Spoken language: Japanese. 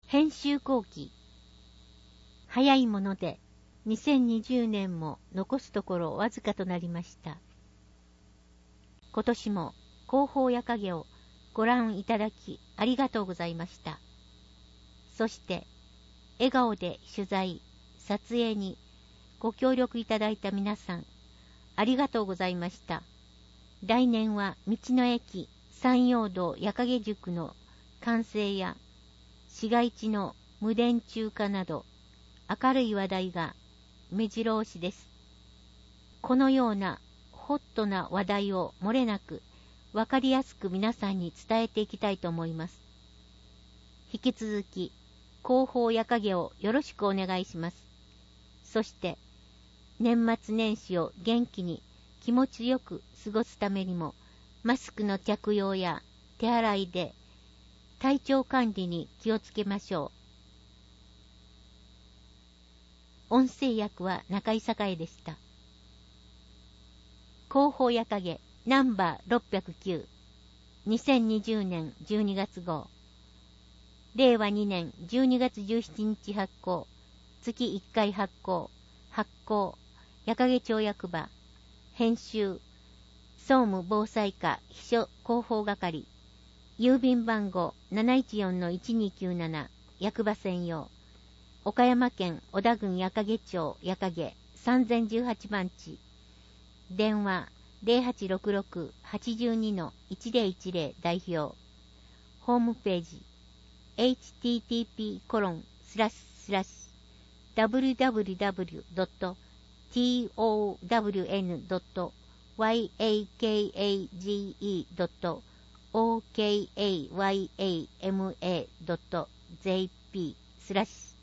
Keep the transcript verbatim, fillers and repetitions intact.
編集後期。早いものでにせんにじゅうねんも残すところわずかとなりました。今年も広報や影をご覧いただきありがとうございました。そして笑顔で取材、撮影にご協力いただいた皆さん、ありがとうございました。来年は道の駅山陽道矢影塾の完成や市街地の無電柱化など明るい話題が目白押しです。このようなホットな話題を漏れなくわかりやすく皆さんに伝えていきたいと思います。引き続き広報や影をよろしくお願いします。そして年末年始を元気に気持ちよく過ごすためにもマスクの着用や手洗いで体調管理に気をつけましょう。音声訳は中井栄でした。広報や影ナンバーろっぴゃくきゅう、にせんにじゅうねんじゅうにがつ号、れいわにねんじゅうにがつじゅうしちにち発行、月いっかい発行、発行、矢影町役場、編集、総務防災課秘書広報係、郵便番号 なないちよんのいちにきゅうなな 役場専用、岡山県小田郡矢影町矢影さんぜんじゅうはちばんち、電話 ゼロはちろくろく はちにのいちぜろいちぜろ 代表、ホームページ エイチティーティーピーコロンスラッシュスラッシュダブリューダブリューダブリュードットトワンドットワイエーケーエージーイードットオーケーエーワイエーエムエードットジェーピー スラッシュ